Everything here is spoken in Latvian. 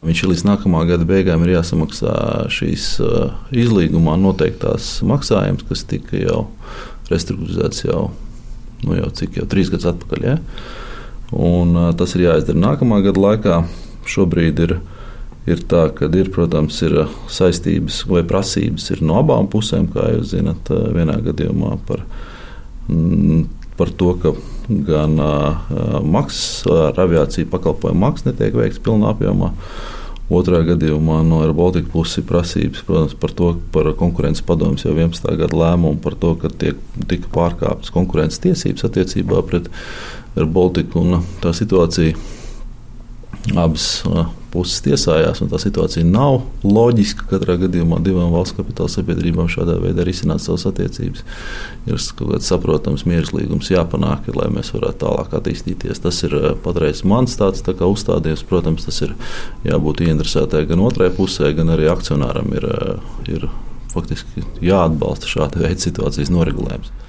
Viņš līdz nākamā gada beigām ir jāsamaksā šīs izlīgumā noteiktās maksājumus, kas tika jau restruktūrizēts jau 3 gadus atpakaļ. Ja? Un tas ir jāizdara nākamā gada laikā. Šobrīd ir tā, ka protams, ir saistības vai prasības ir no abām pusēm, kā jūs zinat, vienā gadījumā par to, ka gan maksas ar aviāciju pakalpojumu maksas netiek veikts pilnā apjomā. Otrā gadījumā no Air Baltica puses ir prasības, protams, par konkurences padomes jau 11. gada lēmumu par to, ka tika pārkāptas konkurences tiesības attiecībā pret Air Baltica, un tā situācija abas puses tiesājās, un tā situācija nav loģiska. Katrā gadījumā divām valsts kapitāla sabiedrībām šādā veidā risināt savas attiecības. Ir kaut kāds saprotams miereslīgums jāpanāk, lai mēs varētu tālāk attīstīties. Tas ir patreiz mans tāds tā kā uzstādījums. Protams, tas ir jābūt ieinteresētai gan otrai pusē, gan arī akcionāram ir faktiski jāatbalsta šāda veida situācijas noregulējums.